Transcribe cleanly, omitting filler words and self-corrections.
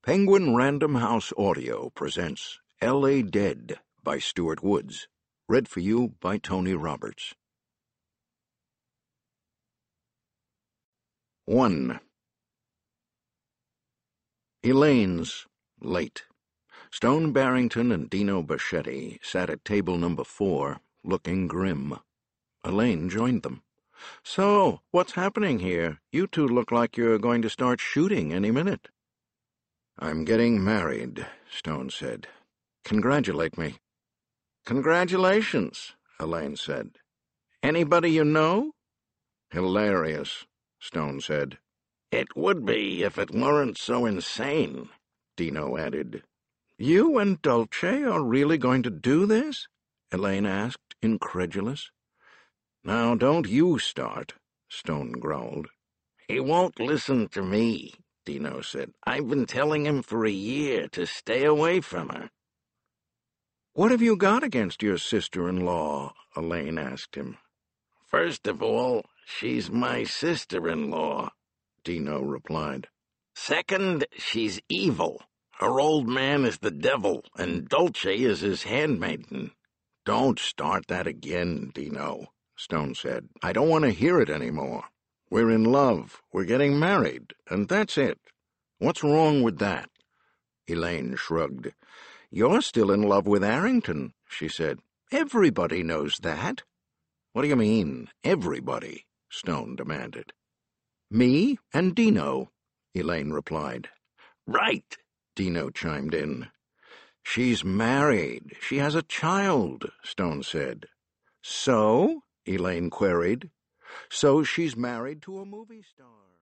Penguin Random House Audio presents L.A. Dead by Stuart Woods. Read for you by Tony Roberts. 1. Elaine's late. Stone Barrington and Dino Baschetti sat at table number 4, looking grim. Elaine joined them. "So, what's happening here? You two look like you're going to start shooting any minute." "I'm getting married," Stone said. "Congratulate me." "Congratulations," Elaine said. "Anybody you know?" "Hilarious," Stone said. "It would be if it weren't so insane," Dino added. "You and Dulce are really going to do this?" Elaine asked, incredulous. "Now don't you start," Stone growled. "He won't listen to me," Dino said. "I've been telling him for a year to stay away from her." "What have you got against your sister-in-law?" Elaine asked him. "First of all, she's my sister-in-law," Dino replied. "Second, she's evil. Her old man is the devil, and Dulce is his handmaiden." "Don't start that again, Dino," Stone said. "I don't want to hear it anymore. We're in love, we're getting married, and that's it. What's wrong with that?" Elaine shrugged. "You're still in love with Arrington," she said. "Everybody knows that." "What do you mean, everybody?" Stone demanded. "Me and Dino," Elaine replied. "Right," Dino chimed in. "She's married. She has a child," Stone said. "So?" Elaine queried. "So she's married to a movie star."